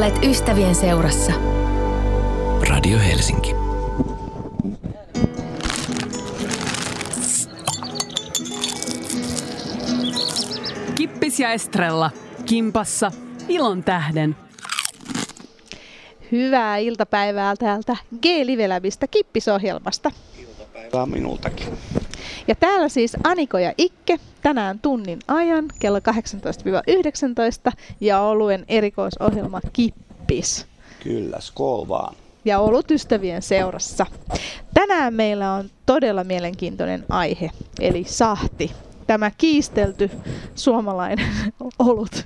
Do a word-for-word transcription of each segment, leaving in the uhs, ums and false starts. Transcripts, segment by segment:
Olet ystävien seurassa. Radio Helsinki. Kippis ja Estrella. Kimpassa. Ilon tähden. Hyvää iltapäivää täältä G-Live-läbistä Kippisohjelmasta. Iltapäivää minultakin. Ja täällä siis Aniko ja Ikke tänään tunnin ajan kello kahdeksantoista yhdeksäntoista ja oluen erikoisohjelma Kippis. Kyllä, skål vaan. Ja olut ystävien seurassa. Tänään meillä on todella mielenkiintoinen aihe, eli sahti. Tämä kiistelty suomalainen olut.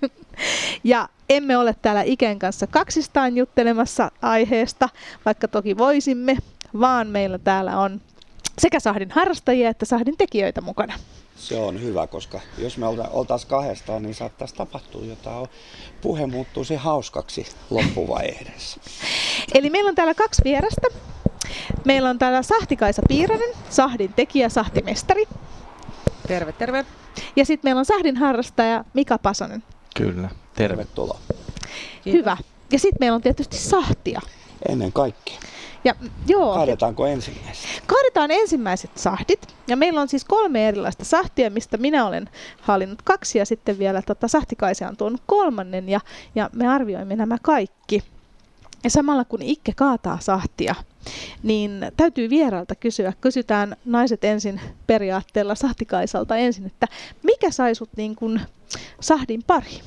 Ja emme ole täällä Iken kanssa kaksistaan juttelemassa aiheesta, vaikka toki voisimme, vaan meillä täällä on sekä sahdin harrastajia että sahdin tekijöitä mukana. Se on hyvä, koska jos me oltaisiin kahdestaan, niin saattaisi tapahtua jotain. Puhe muuttuisi hauskaksi loppuvaiheessa. Eli meillä on täällä kaksi vierasta. Meillä on täällä Sahti-Kaisa Piirainen, sahdin tekijä, sahtimestari. Terve, terve. Ja sitten meillä on sahdin harrastaja Mika Pasonen. Kyllä, tervetuloa. Hyvä. Ja sitten meillä on tietysti sahtia. Ennen kaikkea. Ja, joo. Kaadetaanko ensimmäiset? Kaadetaan ensimmäiset sahdit. Ja meillä on siis kolme erilaista sahtia, mistä minä olen haalinnut kaksi ja sitten vielä tota, Sahti-Kaisa on tuonut kolmannen ja, ja me arvioimme nämä kaikki. Ja samalla kun Ikke kaataa sahtia, niin täytyy vieraalta kysyä. Kysytään naiset ensin periaatteella Sahti-Kaisalta ensin, että mikä sai sut niin kuin sahdin pari?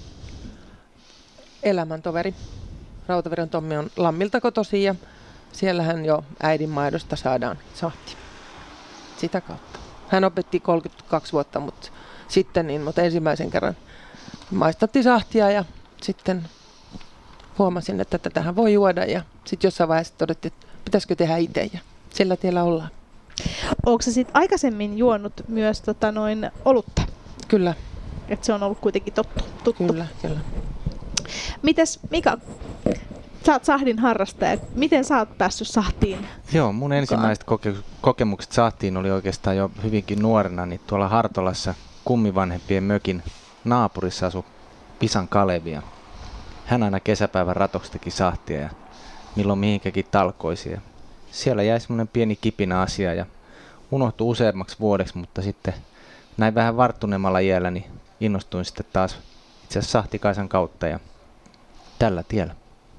Elämäntoveri. Rautaveren Tommi on Lammilta kotoisin ja siellähän jo äidin maidosta saadaan sahti. Sitä kautta. Hän opetti kolmekymmentäkaksi vuotta, mutta sitten niin, mutta ensimmäisen kerran maistatti sahtia ja sitten huomasin, että tätähän voi juoda ja sitten jossain vaiheessa todettiin, että pitäisikö tehdä itse ja sillä tiellä ollaan. Onko se sitten aikaisemmin juonut myös tota, noin olutta? Kyllä. Että se on ollut kuitenkin tottu, tuttu. Kyllä, kyllä. Mites Mika, sä oot sahdin harrastaja. Miten sä oot päässyt sahtiin? Joo, mun ensimmäiset koke- kokemukset sahtiin oli oikeastaan jo hyvinkin nuorena, niin tuolla Hartolassa kummivanhempien mökin naapurissa asui Pisan Kalevia. Hän aina kesäpäivän ratoksi teki sahtia ja milloin mihinkäkin talkoisia. Siellä jäi semmoinen pieni kipinä asia ja unohtui useammaksi vuodeksi, mutta sitten näin vähän varttuneemmalla iällä niin innostuin sitten taas itse asiassa Sahti-Kaisan kautta ja tällä tiellä.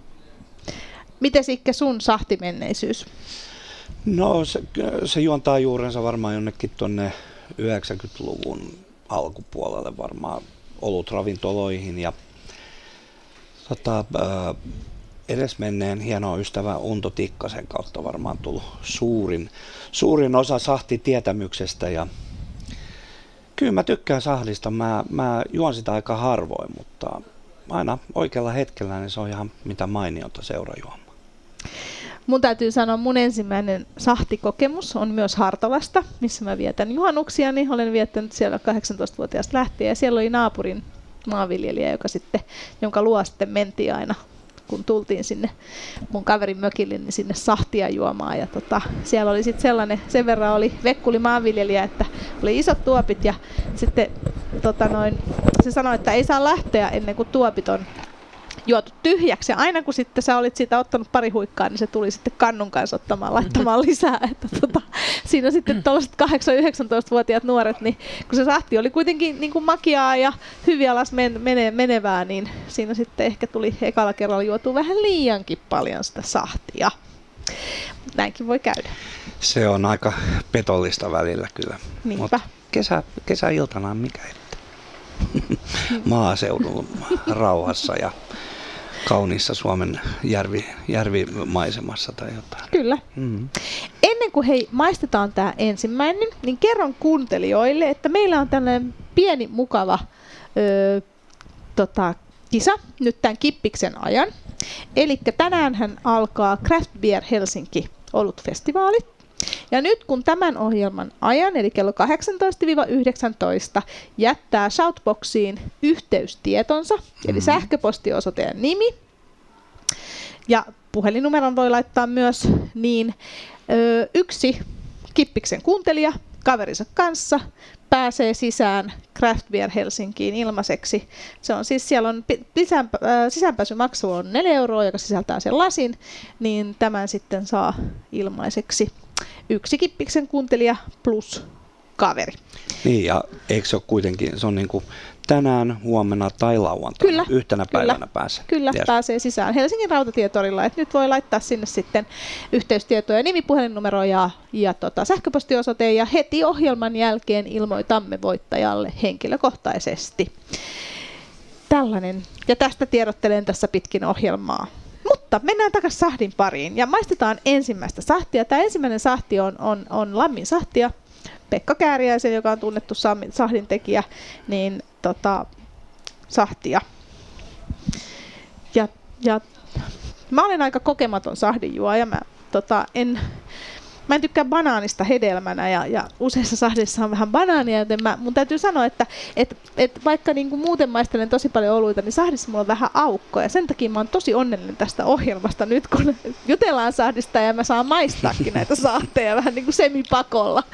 Miten Ikke sun sahtimenneisyys? No se, se juontaa juurensa varmaan jonnekin tuonne yhdeksänkymmentäluvun alkupuolelle varmaan olutravintoloihin ja tota, äh, edesmenneen hieno ystävä Unto Tikkasen kautta varmaan tullut suurin, suurin osa sahtitietämyksestä ja kyllä mä tykkään sahdista, mä, mä juon sitä aika harvoin, mutta aina oikealla hetkellä niin se on ihan mitä mainiota seurajuomaa. Mun täytyy sanoa, mun ensimmäinen sahtikokemus on myös Hartolasta, missä mä vietän juhannuksia, niin olen viettänyt siellä kahdeksantoistavuotiaasta lähtien ja siellä oli naapurin maanviljelijä, joka sitten, jonka luo sitten mentiin aina, kun tultiin sinne mun kaverin mökille, niin sinne sahtia juomaan. Ja tota, siellä oli sitten sellainen, sen verran oli Vekkuli maanviljelijä, että oli isot tuopit ja sitten tota noin, se sanoi, että ei saa lähteä ennen kuin tuopit on juotu tyhjäksi. Ja aina kun sitten sä olit siitä ottanut pari huikkaa, niin se tuli sitten kannun kanssa ottamaan, laittamaan lisää. Että tota, siinä sitten tuollaiset kahdeksan-yhdeksäntoistavuotiaat nuoret, niin kun se sahti oli kuitenkin niin kuin makiaa ja hyvin alas men- mene- menevää, niin siinä sitten ehkä tuli ekalla kerralla juotua vähän liiankin paljon sitä sahtia. Näinkin voi käydä. Se on aika petollista välillä kyllä. Niinpä. Kesä, kesäiltana on mikä että maaseudun rauhassa ja kauniissa Suomen järvi, järvimaisemassa tai jotain. Kyllä. Mm-hmm. Ennen kuin hei maistetaan tämä ensimmäinen, niin kerron kuuntelijoille, että meillä on tällainen pieni mukava öö, tota, kisa nyt tämän Kippiksen ajan. Eli tänäänhän alkaa Craft Beer Helsinki olutfestivaali. Ja nyt kun tämän ohjelman ajan, eli kello kahdeksantoista yhdeksäntoista, jättää Shoutboxiin yhteystietonsa, mm-hmm. eli sähköpostiosoite ja nimi, ja puhelinnumeron voi laittaa myös, niin ö, yksi Kippiksen kuuntelija kaverinsa kanssa, pääsee sisään Craft Beer Helsinkiin ilmaiseksi. Se on siis, siellä on sisäänpä, sisäänpääsymaksu on neljä euroa, joka sisältää sen lasin, niin tämän sitten saa ilmaiseksi yksi Kippiksen kuuntelija plus kaveri. Niin, ja eikö se ole kuitenkin, se on niin kuin tänään, huomenna tai lauantaina, kyllä, yhtenä kyllä, päivänä pääsee. Kyllä, yes. pääsee sisään Helsingin Rautatietorilla. Et nyt voi laittaa sinne sitten yhteystietoja, nimi, puhelinnumero ja, ja tota, sähköpostiosoite, ja heti ohjelman jälkeen ilmoitamme voittajalle henkilökohtaisesti. Tällainen, ja tästä tiedottelen tässä pitkin ohjelmaa. Mutta mennään takaisin sahdin pariin ja maistetaan ensimmäistä sahtia. Tämä ensimmäinen sahti on, on, on lammin sahtia. Pekka Kääriäisen, joka on tunnettu sahdin tekijä, niin tota, sahtia. Ja, ja mä olen aika kokematon sahdinjuoja. Mä, tota, en, mä en tykkää banaanista hedelmänä ja, ja useissa sahdeissa on vähän banaania, joten mä, mun täytyy sanoa, että et, et vaikka niinku muuten maistelen tosi paljon oluita, niin sahdissa mulla on vähän aukkoja. Sen takia mä oon tosi onnellinen tästä ohjelmasta nyt, kun jutellaan sahdista ja mä saan maistaakin näitä sahteja vähän niin kuin semipakolla.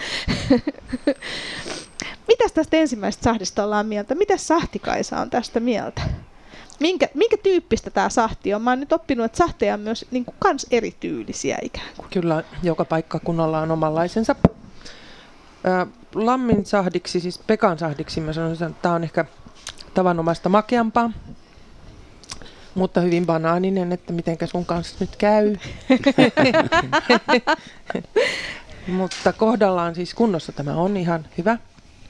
Mitäs tästä ensimmäisestä sahdista ollaan mieltä? Mitäs Sahti-Kaisa on tästä mieltä? Minkä, minkä tyyppistä tämä sahti on? Mä oon nyt oppinut, että sahteja on myös niin kuin kans erityylisiä ikään kuin. Kyllä, joka paikkakunnalla on omanlaisensa. Ö, lammin sahdiksi, siis Pekan sahdiksi, mä sanoisin, että tämä on ehkä tavanomaista makeampaa, mutta hyvin banaaninen, että mitenkä sun kanssa nyt käy. Mutta kohdallaan siis kunnossa tämä on ihan hyvä.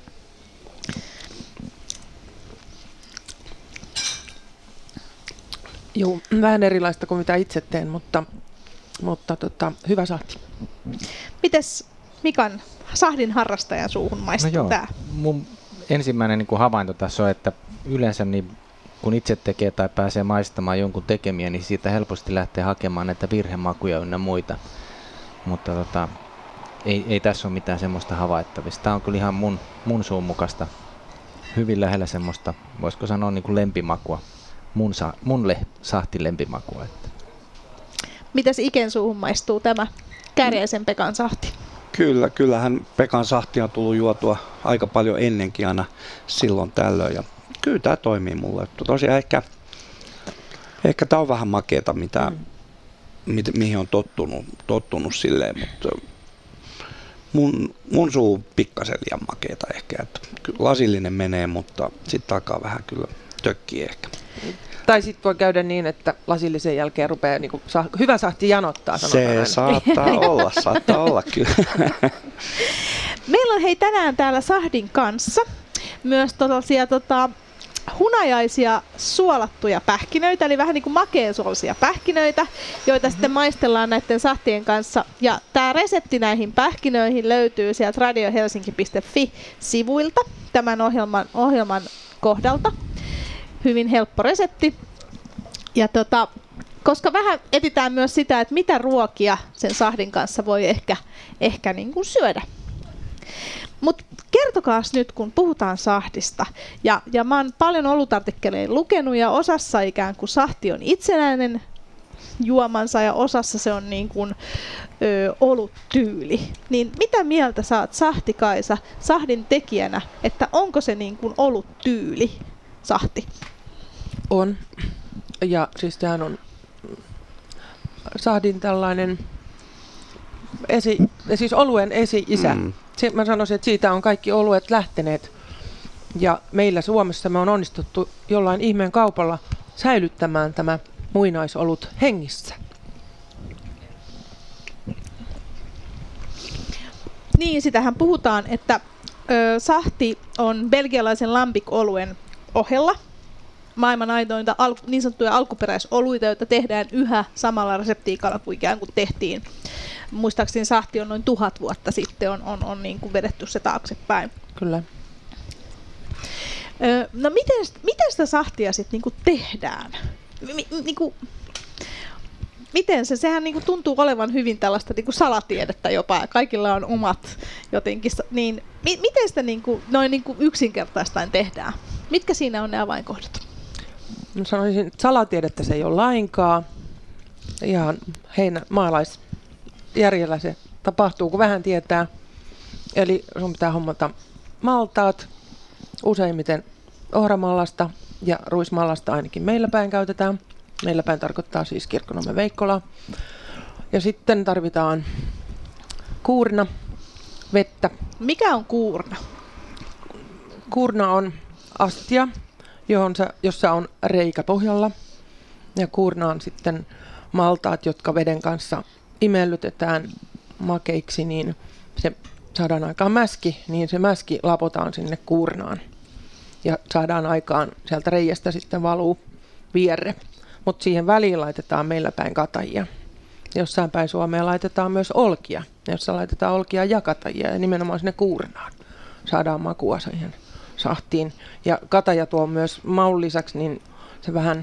Joo, vähän erilaista kuin mitä itse teen, mutta, mutta tota, hyvä sahti. Mites Mikan sahdin harrastajan suuhun maistuu no joo, tämä? Mun ensimmäinen niin kuin havainto tässä on, että yleensä niin, kun itse tekee tai pääsee maistamaan jonkun tekemiä, niin siitä helposti lähtee hakemaan näitä virhemakuja ynnä muita. Mutta tota, ei, ei tässä ole mitään semmoista havaittavista. Tämä on kyllä ihan mun, mun suun mukaista. Hyvin lähellä semmoista, voisiko sanoa niin kuin lempimakua. Mun, sa, mun le, sahti lempimakua. Että. Mitäs Iken suuhun maistuu tämä Kääriäisen Pekan sahti? Kyllä, kyllähän Pekan sahti on tullut juotua aika paljon ennenkin aina silloin tällöin. Ja kyllä tämä toimii mulle. Tosiaan ehkä, ehkä tämä on vähän makeata, mitä, mm. mi, mihin on tottunut, tottunut silleen, mutta mun, mun suu pikkasen liian makeata ehkä. Että lasillinen menee, mutta sitten alkaa vähän kyllä tökkiä ehkä. Tai sitten voi käydä niin, että lasillisen jälkeen rupeaa niinku, sa- hyvä sahti janottaa. Se aina. saattaa olla, saattaa olla kyllä. Meillä on hei tänään täällä sahdin kanssa myös tällaisia tota, hunajaisia suolattuja pähkinöitä, eli vähän niin kuin makeasuolisia pähkinöitä, joita mm-hmm. sitten maistellaan näiden sahtien kanssa. Ja tämä resepti näihin pähkinöihin löytyy sieltä radiohelsinki piste fi-sivuilta tämän ohjelman, ohjelman kohdalta. Hyvin helppo resepti. Ja tota, koska vähän etsitään myös sitä, että mitä ruokia sen sahdin kanssa voi ehkä, ehkä niin kuin syödä. Mutta kertokaas nyt, kun puhutaan sahdista, ja, ja mä oon paljon olutartikkeleja lukenut, ja osassa ikään kuin sahti on itsenäinen juomansa, ja osassa se on niin kuin ö, oluttyyli. Niin mitä mieltä saat Sahti-Kaisa sahdin tekijänä, että onko se niin kuin oluttyyli sahti? On. Ja siis tämähän on sahdin tällainen esi, siis oluen esi-isä. Mm. Se, mä sanoisin, että siitä on kaikki oluet lähteneet. Ja meillä Suomessa me on onnistuttu jollain ihmeen kaupalla säilyttämään tämä muinaisolut hengissä. Niin, sitähän puhutaan, että ö, sahti on belgialaisen Lambic-oluen ohella maailman ainoita al- niin sanottuja alkuperäisoluita, joita tehdään yhä samalla reseptiikalla kuin ikään kuin tehtiin. Muistaakseni sahti on noin tuhat vuotta sitten on, on, on niin kuin vedetty se taaksepäin. Kyllä. Öö, no miten, miten sitä sahtia sitten niin kuin tehdään? Mi- niin kuin, miten se? Sehän niin kuin tuntuu olevan hyvin tällaista niin kuin salatiedettä jopa. Kaikilla on omat jotenkin. Niin, mi- miten sitä niin kuin, noin niin kuin yksinkertaistaan tehdään? Mitkä siinä on ne avainkohdat? Mä sanoisin, että salatiedettä se ei ole lainkaan. Ihan heinä maalaisjärjellä se tapahtuu, kun vähän tietää. Eli sun pitää hommata maltaat, useimmiten ohramallasta ja ruismallasta ainakin meillä päin käytetään. Meillä päin tarkoittaa siis Kirkkonummen Veikkolaa. Ja sitten tarvitaan kuurna, vettä. Mikä on kuurna? Kuurna on astia, johon sä, jossa on reikä pohjalla. Ja kuurna on sitten maltaat, jotka veden kanssa imellytetään makeiksi, niin se saadaan aikaan mäski, niin se mäski lapotaan sinne kuurnaan. Ja saadaan aikaan, sieltä reiästä sitten valuu vierre. Mutta siihen väliin laitetaan meillä päin katajia. Jossain päin Suomea laitetaan myös olkia, jossa laitetaan olkia ja katajia ja nimenomaan sinne kuurnaan. Saadaan makua siihen sahtiin. Ja kataja tuo myös maun lisäksi, niin se vähän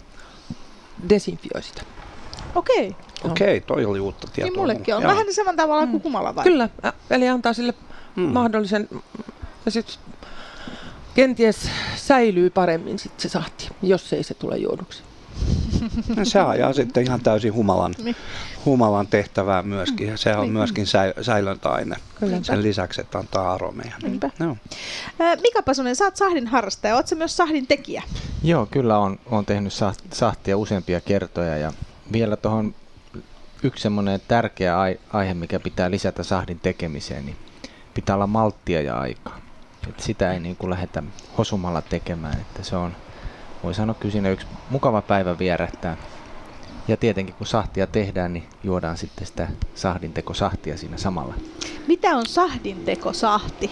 desinfioi sitä. Okei. Okei, toi oli uutta tietoa. Niin mullekin on. Joo. Vähän saman tavalla kuin humala vai? Kyllä, ä, eli antaa sille Mm. mahdollisen, ja sit kenties säilyy paremmin sit se sahti, jos ei se tule juoduksi. No, se ajaa sitten ihan täysin humalan, Niin. humalan tehtävää myöskin. Ja se on myöskin säi- säilöntäaine. Kyllä. Sen lisäksi, että antaa aromeja. Niinpä. No. Ää, Mika Pasonen, sä oot sahdin harrastaja. Oot sä myös sahdin tekijä? Joo, kyllä on, on tehnyt sa- sahtia useampia kertoja ja vielä tuohon yksi semmoinen tärkeä ai- aihe, mikä pitää lisätä sahdin tekemiseen, niin pitää olla malttia ja aikaa. Et sitä ei niin kuin lähdetä hosumalla tekemään, että se on, voi sanoa kyllä siinä yksi mukava päivä vierähtää. Ja tietenkin kun sahtia tehdään, niin juodaan sitten sitä sahdintekosahtia siinä samalla. Mitä on sahdintekosahti?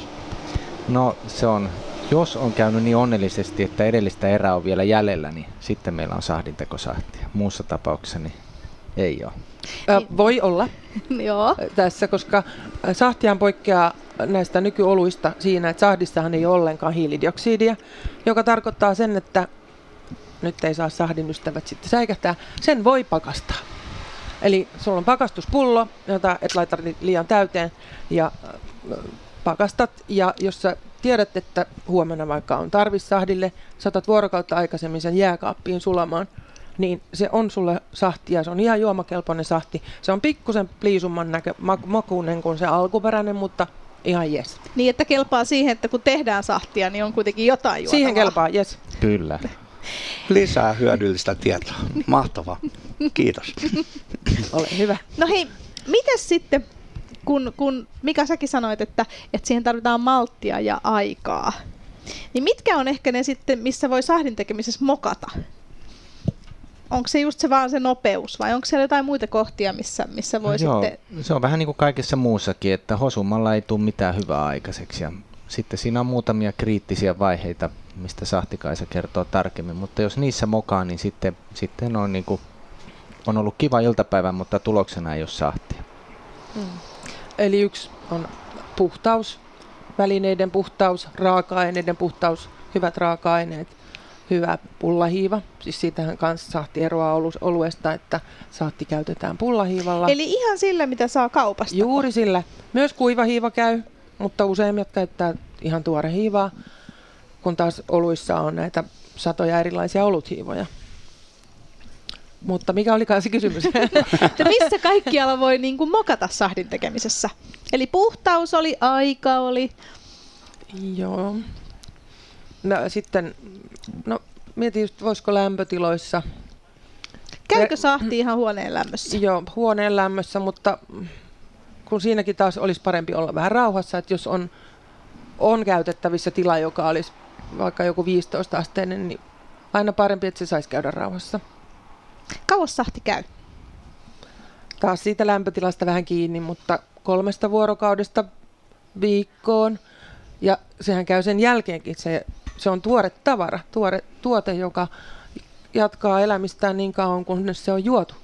No se on, jos on käynyt niin onnellisesti, että edellistä erää on vielä jäljellä, niin sitten meillä on sahdintekosahtia. Muussa tapauksessa niin ei ole. Ä, voi olla Joo. tässä, koska sahtihan poikkeaa näistä nykyoluista siinä, että sahdissahan ei ole ollenkaan hiilidioksidia, joka tarkoittaa sen, että nyt ei saa sahdin ystävät sitten säikähtää, sen voi pakastaa. Eli sulla on pakastuspullo, jota et laita liian täyteen ja pakastat, ja jos sä tiedät, että huomenna vaikka on tarvis sahdille, saatat vuorokautta aikaisemmin sen jääkaappiin sulamaan, niin se on sulle sahti ja se on ihan juomakelpoinen sahti. Se on pikkusen pliisumman näkö, makuinen kuin se alkuperäinen, mutta ihan jes. Niin, että kelpaa siihen, että kun tehdään sahtia, niin on kuitenkin jotain juotavaa. Siihen kelpaa, jes. Kyllä. Lisää hyödyllistä tietoa. Mahtavaa. Kiitos. Ole hyvä. No hei, mites sitten, kun, kun Mika säkin sanoit, että, että siihen tarvitaan malttia ja aikaa, niin mitkä on ehkä ne sitten, missä voi sahdin tekemisessä mokata? Onko se just se vaan se nopeus vai onko siellä jotain muita kohtia, missä, missä voi No sitten... joo, se on vähän niin kuin kaikessa muussakin, että hosumalla ei tule mitään hyvää aikaiseksi. Ja sitten siinä on muutamia kriittisiä vaiheita, mistä Sahtikaisa kertoo tarkemmin, mutta jos niissä mokaa, niin sitten, sitten on, niin kuin, on ollut kiva iltapäivä, mutta tuloksena ei ole sahtia. Mm. Eli yksi on puhtaus, välineiden puhtaus, raaka-aineiden puhtaus, hyvät raaka-aineet, hyvä pullahiiva. Siis siitähän kanssa sahti eroaa oluesta, että sahti käytetään pullahiivalla. Eli ihan sillä, mitä saa kaupasta. Juuri sillä. Myös kuiva hiiva käy, mutta useimmat käyttää ihan tuore hiivaa, kun taas oluissa on näitä satoja erilaisia oluthiivoja. Mutta mikä olikaan se kysymys? Että missä kaikkialla voi niin kuin mokata sahdin tekemisessä? Eli puhtaus oli, aika oli. Joo. No sitten, no mietin just, voisiko lämpötiloissa. Käykö sahti ihan huoneen lämmössä? Joo, huoneen lämmössä, mutta kun siinäkin taas olisi parempi olla vähän rauhassa, että jos on, on käytettävissä tila, joka olisi vaikka joku viisitoista asteinen, niin aina parempi, että se saisi käydä rauhassa. Kauas sahti käy? Taas siitä lämpötilasta vähän kiinni, mutta kolmesta vuorokaudesta viikkoon. Ja sehän käy sen jälkeenkin. Se, se on tuore tavara, tuore tuote, joka jatkaa elämistään niin kauan, kunnes se on juotu.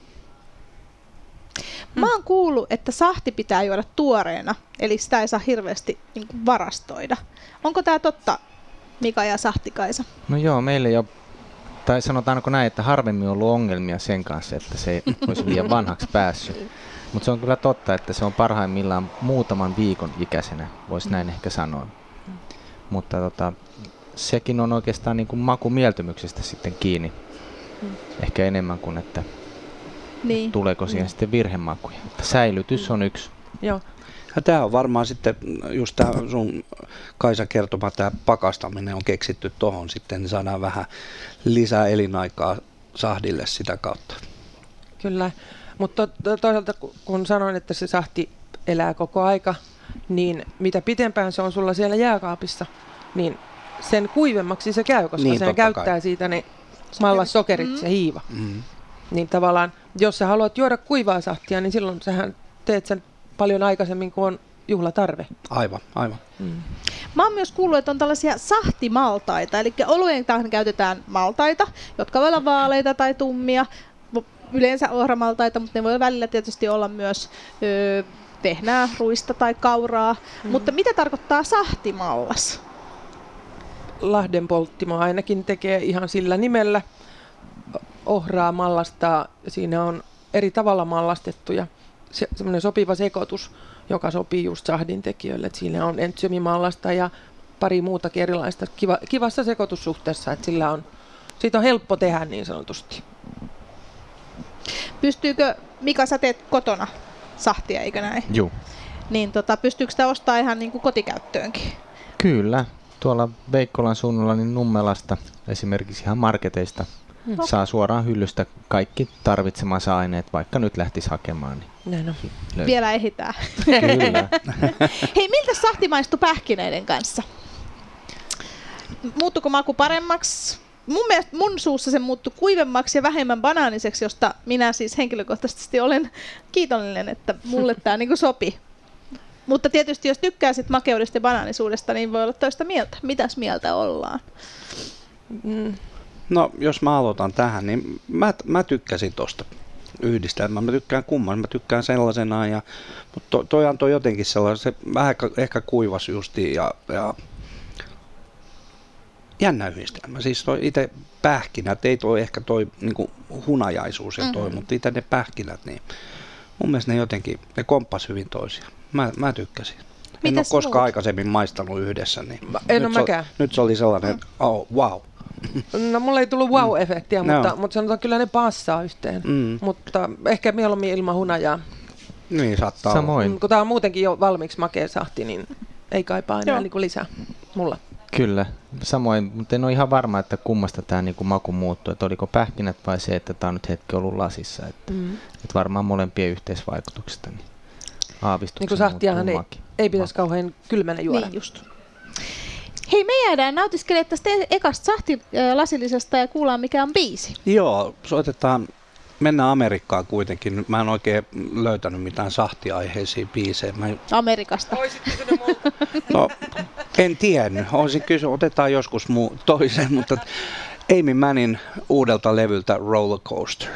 Mä oon kuullut, että sahti pitää juoda tuoreena, eli sitä ei saa hirveästi niin kuin varastoida. Onko tämä totta, Mika ja Sahtikaisa? No joo, meillä ei ole, tai sanotaanko näin, että harvemmin on ollut ongelmia sen kanssa, että se ei olisi liian vanhaksi päässyt. Mutta se on kyllä totta, että se on parhaimmillaan muutaman viikon ikäisenä, voisi näin ehkä sanoa. Mutta tota, sekin on oikeastaan niin kuin makumieltymyksestä sitten kiinni. Ehkä enemmän kuin, että Niin. tuleeko siihen sitten virhemakuja. Että säilytys on yksi Joo. Ja tämä on varmaan sitten, just tämä sun Kaisa kertoma, tämä pakastaminen on keksitty tuohon sitten, niin saadaan vähän lisää elinaikaa sahdille sitä kautta. Kyllä, mutta to, toisaalta kun sanoin, että se sahti elää koko aika, niin mitä pitempään se on sulla siellä jääkaapissa, niin sen kuivemmaksi se käy, koska niin, se käyttää kai. siitä ne mallassokerit, mm. se hiiva. Mm. Niin tavallaan, jos sä haluat juoda kuivaa sahtia, niin silloin sähän teet sen paljon aikaisemmin kuin on juhlatarve. Aivan, aivan. Mm. Mä oon myös kuullut, että on tällaisia sahtimaltaita, eli olueen tähän käytetään maltaita, jotka voi olla vaaleita tai tummia, yleensä ohramaltaita, mutta ne voi välillä tietysti olla myös öö, vehnää, ruista tai kauraa. Mm. Mutta mitä tarkoittaa sahtimallas? Lahden polttimo ainakin tekee ihan sillä nimellä. Ohraa mallastaa, siinä on eri tavalla mallastettuja. Se, semmoinen sopiva sekoitus, joka sopii just sahdin tekijöille. Et siinä on entsymimallasta ja pari muutakin erilaista kiva, kivassa sekoitussuhteessa, että sillä on, siitä on helppo tehdä niin sanotusti. Pystyykö, Mika, sä teet kotona sahtia, eikö näin? Juu. Niin tota, pystyykö sitä ostamaan ihan niin kuin kotikäyttöönkin? Kyllä. Tuolla Veikkolan suunnalla niin Nummelasta esimerkiksi ihan marketeista hmm. saa suoraan hyllystä kaikki tarvitsemansa aineet, vaikka nyt lähtisi hakemaan. Niin no. Vielä ehditään. Kyllä. Hei, miltä sahti maistui pähkinöiden kanssa? Muuttuiko maku paremmaksi? Mun mielestä mun suussa se muuttui kuivemmaksi ja vähemmän banaaniseksi, josta minä siis henkilökohtaisesti olen kiitollinen, että mulle tämä niinku sopi. Mutta tietysti jos tykkää sit makeudesta ja banaanisuudesta, niin voi olla toista mieltä. Mitäs mieltä ollaan? Mm. No jos mä aloitan tähän, niin mä, mä tykkäsin tosta yhdistelmää. Mä tykkään kumman, mä tykkään sellaisenaan. Ja, mutta to, toi antoi jotenkin sellaisen, se vähän ehkä kuivas justiin ja, ja jännä yhdistelmä. Siis toi itse pähkinät, ei toi ehkä toi niinku hunajaisuus ja toi, mm-hmm. mutta itse ne pähkinät, niin mun mielestä ne jotenkin, ne komppas hyvin toisiaan. Mä, mä tykkäsin. En Mites ole koskaan muut? aikaisemmin maistanut yhdessä, niin en nyt, ole mäkään. Se, nyt se oli sellainen, oh, wow. No mulla ei tullut wow-efektiä, mm. mutta, no. mutta sanotaan kyllä ne passaa yhteen. Mm. Mutta ehkä mieluummin ilman hunajaa. Niin saattaa Samoin. olla. Kun tää on muutenkin jo valmiiksi makea sahti, niin ei kaipaa enää niin kuin lisää mulla. Kyllä, samoin, mutta en ole ihan varma, että kummasta tämä niinku maku muuttui, että oliko pähkinät vai se, että tämä on nyt hetki ollut lasissa. Että, mm. että varmaan molempien yhteisvaikutuksesta niin aavistuksen niin kuin sahtiahan ei, ei pitäisi kauhean kylmänä juoda. Niin just. Hei, me jäädään nautiskelemaan tästä ekasta sahtilasillisesta ja kuullaan mikä on biisi. Joo, soitetaan, mennään Amerikkaan kuitenkin. Mä en oikein löytänyt mitään sahtiaiheisia biisejä. Mä... Amerikasta. Oisit kysynyt multa. No, en tiennyt. Olisin kysynyt, otetaan joskus muu toisen, mutta Amy Mannin uudelta levyltä Roller Coaster.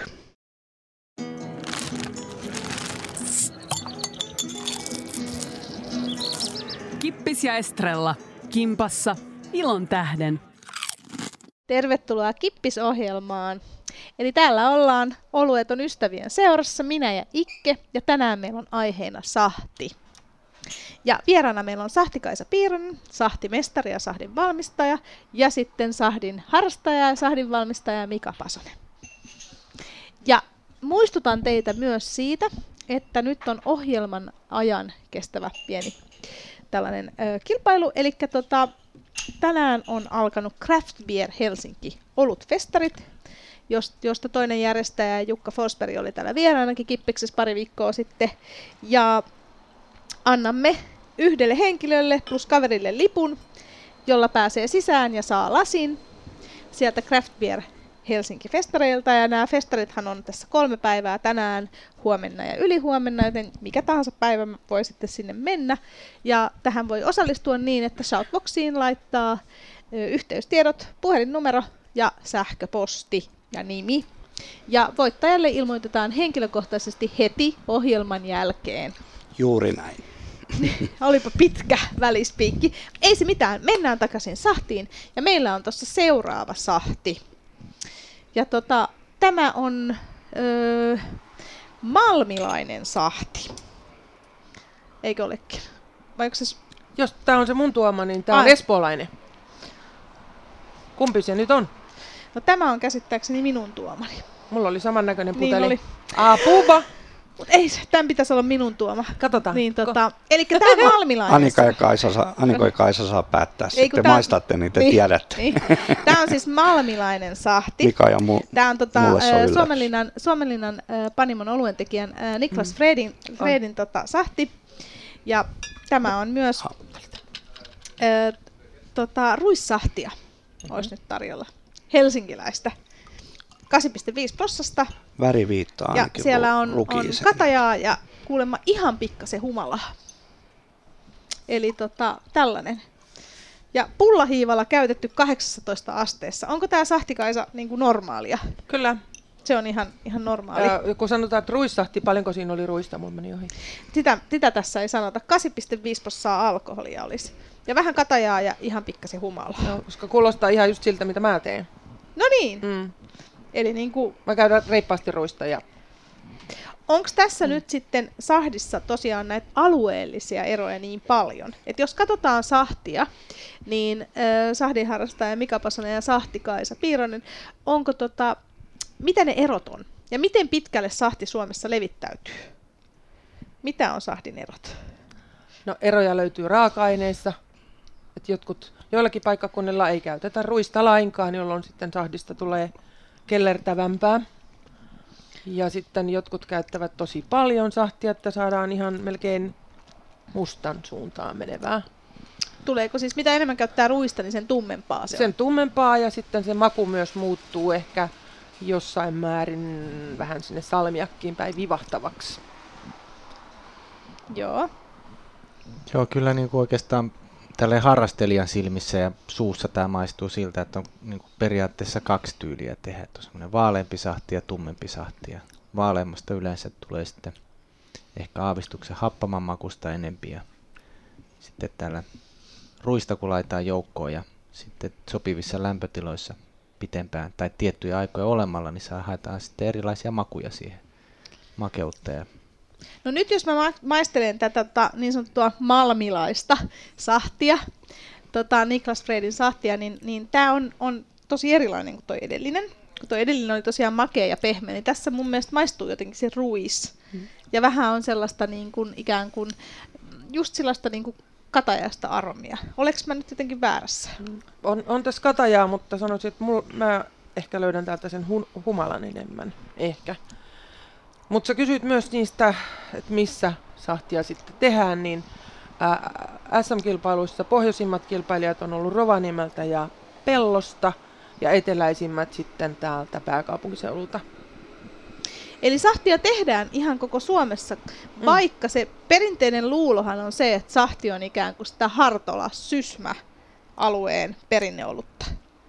Kippis ja Estrella. Kimpassa. Ilon tähden. Tervetuloa Kippis-ohjelmaan. Eli täällä ollaan Olueton ystävien seurassa, minä ja Ikke, ja tänään meillä on aiheena sahti. Ja vieraana meillä on Sahti-Kaisa Piironen, sahtimestari ja sahdin valmistaja, ja sitten sahdin harrastaja ja sahdin valmistaja Mika Pasonen. Ja muistutan teitä myös siitä, että nyt on ohjelman ajan kestävä pieni tällainen ö, kilpailu, eli tota, tänään on alkanut Craft Beer Helsinki olutfestarit, josta toinen järjestäjä Jukka Forsberg oli täällä vieraanakin Kippiksessä pari viikkoa sitten. Ja annamme yhdelle henkilölle plus kaverille lipun, jolla pääsee sisään ja saa lasin sieltä Craft Beer Helsinki-festareilta. Ja nämä festarithan on tässä kolme päivää tänään, huomenna ja ylihuomenna, joten mikä tahansa päivä voi sitten sinne mennä. Ja tähän voi osallistua niin, että Shoutboxiin laittaa ö, yhteystiedot, puhelinnumero ja sähköposti ja nimi. Ja voittajalle ilmoitetaan henkilökohtaisesti heti ohjelman jälkeen. Juuri näin. Olipa pitkä välispiikki. Ei se mitään, mennään takaisin sahtiin. Ja meillä on tuossa seuraava sahti. Ja tota, tämä on öö, malmilainen sahti. Eikö olekin? Vai onko se... Jos tämä on se mun tuoma, niin tämä on espoolainen. Kumpi se nyt on? No tämä on käsittääkseni minun tuomani. Mulla oli samannäköinen puteli. Niin oli. Apuva! Mut ei se, tämän pitäisi olla minun tuoma. Katsotaan. Niin, tota, eli tämä on malmilainen. Annika ja Kaisa saa, Annika ja Kaisa saa päättää Ei, sitten. tää- Maistatte niitä, niin, tiedätte. Niin. Tämä on siis malmilainen sahti. Mika ja mu, Tämä on tota, mulle se on äh, yllätys. Suomenlinnan, Suomenlinnan äh, Panimon oluentekijän äh, Niklas mm. Fredin, Fredin tota, sahti. Ja tämä on myös äh, tota, ruissahtia, mm-hmm. olisi nyt tarjolla. Helsinkiläistä. kahdeksan pilkku viisi prossasta. Väri viittaa Ja ainakin siellä on, on rukiiseen. katajaa ja kuulemma ihan pikkasen humalaa. Eli tota, tällainen. Ja pullahiivalla käytetty kahdeksantoista asteessa. Onko tämä sahti, Kaisa, niin kuin normaalia? Kyllä. Se on ihan, ihan normaali. Ja kun sanotaan, että ruissahti, paljonko siinä oli ruista, mulla meni ohi. Sitä, sitä tässä ei sanota. kahdeksan pilkku viisi prosenttia alkoholia olisi. Ja vähän katajaa ja ihan pikkasen humalaa. No, koska kuulostaa ihan just siltä, mitä mä teen. No niin. Mm. Eli niin kuin, Mä käydän reippaasti ruista ja onko tässä mm. nyt sitten sahdissa tosiaan näitä alueellisia eroja niin paljon? Että jos katsotaan sahtia, niin äh, sahdinharrastaja Mika Pasanen ja sahti Kaisa Piironen, onko tota, mitä ne erot on? Ja miten pitkälle sahti Suomessa levittäytyy? Mitä on sahdin erot? no, eroja löytyy raaka-aineissa. Et jotkut, joillakin paikkakunnilla ei käytetä ruista lainkaan, jolloin sitten sahdista tulee kellertävämpää. Ja sitten jotkut käyttävät tosi paljon sahtia, että saadaan ihan melkein mustan suuntaan menevää. Tuleeko siis, mitä enemmän käyttää ruista, niin sen tummempaa se Sen on? tummempaa ja sitten se maku myös muuttuu ehkä jossain määrin vähän sinne salmiakkiin päin vivahtavaksi. Joo. Joo, kyllä niin kuin oikeastaan tälleen harrastelijan silmissä ja suussa tämä maistuu siltä, että on niin kuin periaatteessa kaksi tyyliä tehdä. Että on semmoinen vaaleampi sahti ja tummempi sahti. Ja vaaleammasta yleensä tulee sitten ehkä aavistuksen happaman makusta enempi. Ja sitten täällä ruista kun laitetaan joukkoon ja sitten sopivissa lämpötiloissa pitempään tai tiettyjä aikoja olemalla, niin saa haetaan sitten erilaisia makuja siihen makeutta. Ja No nyt jos mä ma- maistelen tätä tota, niin sanottua malmilaista sahtia, tota, Niklas Fredin sahtia, niin, niin tää on, on tosi erilainen kuin toi edellinen. Kun toi edellinen oli tosiaan makea ja pehmeä, niin tässä mun mielestä maistuu jotenkin se ruis. Mm. Ja vähän on sellaista niin kuin, ikään kuin, just sellaista niin kuin katajasta aromia. Oleks mä nyt jotenkin väärässä? On, on tässä katajaa, mutta sanoisin, että mul, mä ehkä löydän täältä sen hu, humalan enemmän. Ehkä. Mutta sä kysyit myös niistä, että missä sahtia sitten tehdään, niin ää, S M-kilpailuissa pohjoisimmat kilpailijat on ollut Rovaniemeltä ja Pellosta ja eteläisimmät sitten täältä pääkaupunkiseudulta. Eli sahtia tehdään ihan koko Suomessa, vaikka se perinteinen luulohan on se, että sahti on ikään kuin sitä Hartola-Sysmä-alueen perinneolutta.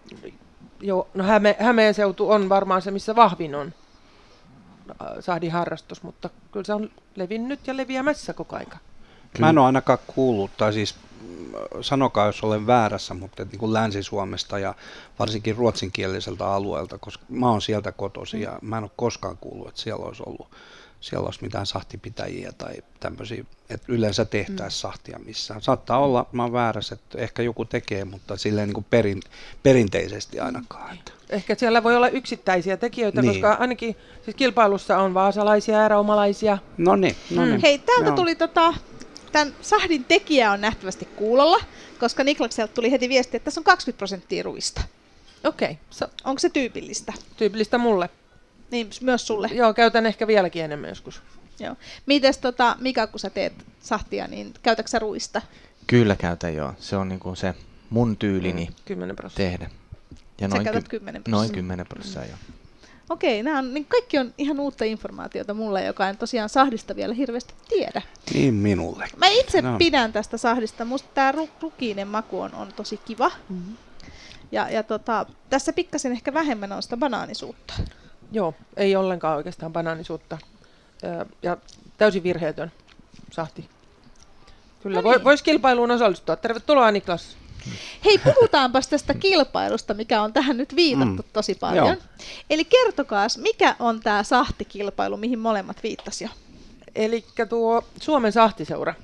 Joo, no Häme, Hämeen seutu on varmaan se, missä vahvin on sahdin harrastus, mutta kyllä se on levinnyt ja leviämässä koko aika. Mä en ole ainakaan kuullut, tai siis sanokaa jos olen väärässä, mutta niin kuin Länsi-Suomesta ja varsinkin ruotsinkieliseltä alueelta, koska mä oon sieltä kotoisin ja mä en ole koskaan kuullut, että siellä olisi ollut siellä olisi mitään sahtipitäjiä tai tämmöisiä, että yleensä tehtäisiin mm. sahtia missään. Saattaa olla, mä oon väärässä, että ehkä joku tekee, mutta silleen niin kuin perin, perinteisesti ainakaan. Ehkä siellä voi olla yksittäisiä tekijöitä, niin. Koska ainakin siis kilpailussa on vaasalaisia ja raumalaisia. No niin, no niin. Mm. Hei, täältä Joo. tuli tota, tämän sahdin tekijä on nähtävästi kuulolla, koska Niklakselta tuli heti viesti, että tässä on kaksikymmentä prosenttia ruista. Okei. Okay. So, Onko se tyypillistä? tyypillistä mulle. Niin, myös sulle. Joo, käytän ehkä vieläkin enemmän joskus. Joo. Mites tota, Mika, kun sä teet sahtia, niin käytätkö sä ruista? Kyllä käytän joo. Se on niin kuin se mun tyylini Mm, kymmenen prosenttia. tehdä. Ja Sä noin, käytät ky- kymmenen noin prosenttia. kymmenen prosenttia joo. Okei, nämä on, niin kaikki on ihan uutta informaatiota mulle, joka en tosiaan sahdista vielä hirveästi tiedä. Niin minulle. Mä itse No. pidän tästä sahdista. Musta tää ru- rukiinen maku on, on tosi kiva. Mm-hmm. Ja, ja tota, tässä pikkasen ehkä vähemmän on sitä banaanisuutta. Joo, ei ollenkaan oikeastaan banaanisuutta. Öö, ja täysin virheetön sahti. Kyllä, No voi, niin. voisi kilpailuun osallistua. Tervetuloa, Niklas. Hei, puhutaanpas tästä kilpailusta, mikä on tähän nyt viitattu Mm. tosi paljon. Joo. Eli kertokaas, mikä on tämä sahtikilpailu, mihin molemmat viittasi jo? Eli tuo Suomen sahtiseura